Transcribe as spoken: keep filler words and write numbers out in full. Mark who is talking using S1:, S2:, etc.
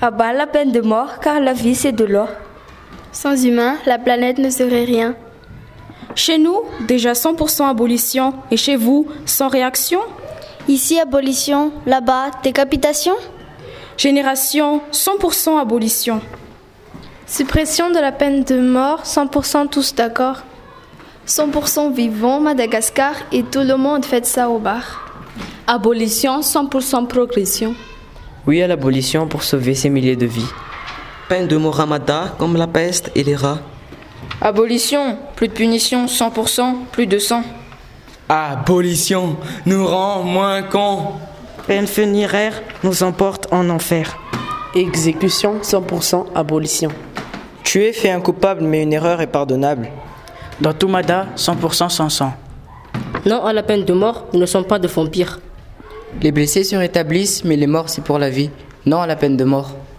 S1: À bas la peine de mort, car la vie c'est de l'or.
S2: Sans humains, la planète ne serait rien.
S3: Chez nous, déjà cent pour cent abolition. Et chez vous, sans réaction?
S4: Ici, abolition. Là-bas, décapitation.
S3: Génération, cent pour cent abolition.
S2: Suppression de la peine de mort, cent pour cent tous d'accord. cent pour cent vivants, Madagascar, et tout le monde fait ça au bar.
S5: Abolition, cent pour cent progression.
S6: Oui à l'abolition pour sauver ces milliers de vies.
S7: Peine de mort Ramada comme la peste et les rats.
S8: Abolition, plus de punition, cent pour cent, plus de sang.
S9: Abolition nous rend moins cons.
S10: Peine funéraire nous emporte en enfer.
S11: Exécution, cent pour cent abolition.
S12: Tuer fait un coupable, mais une erreur est pardonnable.
S13: Dans tout Mada, cent pour cent sans sang.
S14: Non à la peine de mort, nous ne sommes pas de vampires.
S15: Les blessés se rétablissent, mais les morts c'est pour la vie. Non à la peine de mort.